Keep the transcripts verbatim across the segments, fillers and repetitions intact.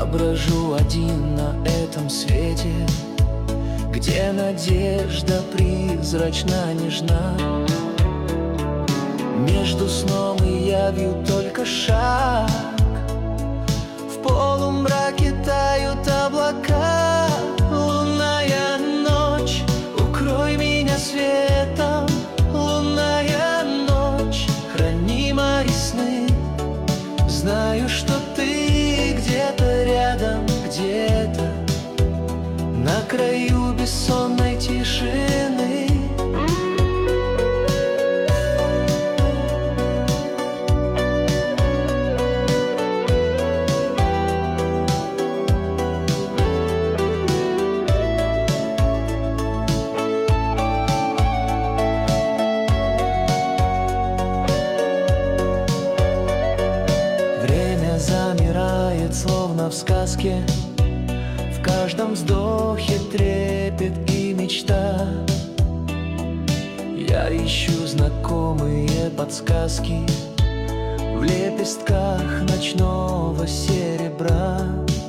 брожу один на этом свете, где надежда призрачна, нежна. Между сном и явью только шаг, в полумраке тают облака. Лунная ночь, укрой меня светом. Лунная ночь, храни мои сны. Знаю, что ты где-то рядом, где-то на краю бессонной тишины. Замирает, словно в сказке, в каждом вздохе трепет и мечта. Я ищу знакомые подсказки в лепестках ночного серебра.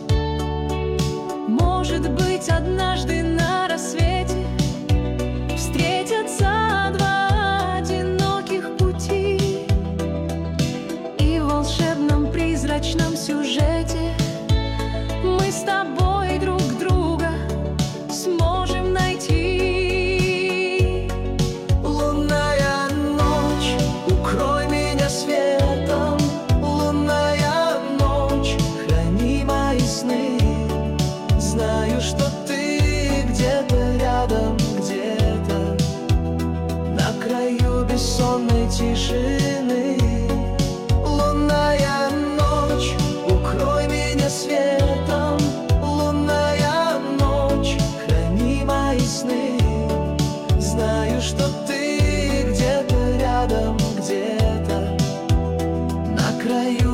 Может быть, однажды на рассвете встретятся два одиноких пути, и в волшебном призрачном сюжете мы с тобой друг друга сможем найти. Лунная ночь, укрой меня светом. Лунная ночь, храни мои сны. Знаю, что ты где-то рядом, где-то на краю бессонной тишины. Лунная ночь, укрой меня светом. Лунная ночь, храни мои сны. Знаю, что ты где-то рядом, где-то на краю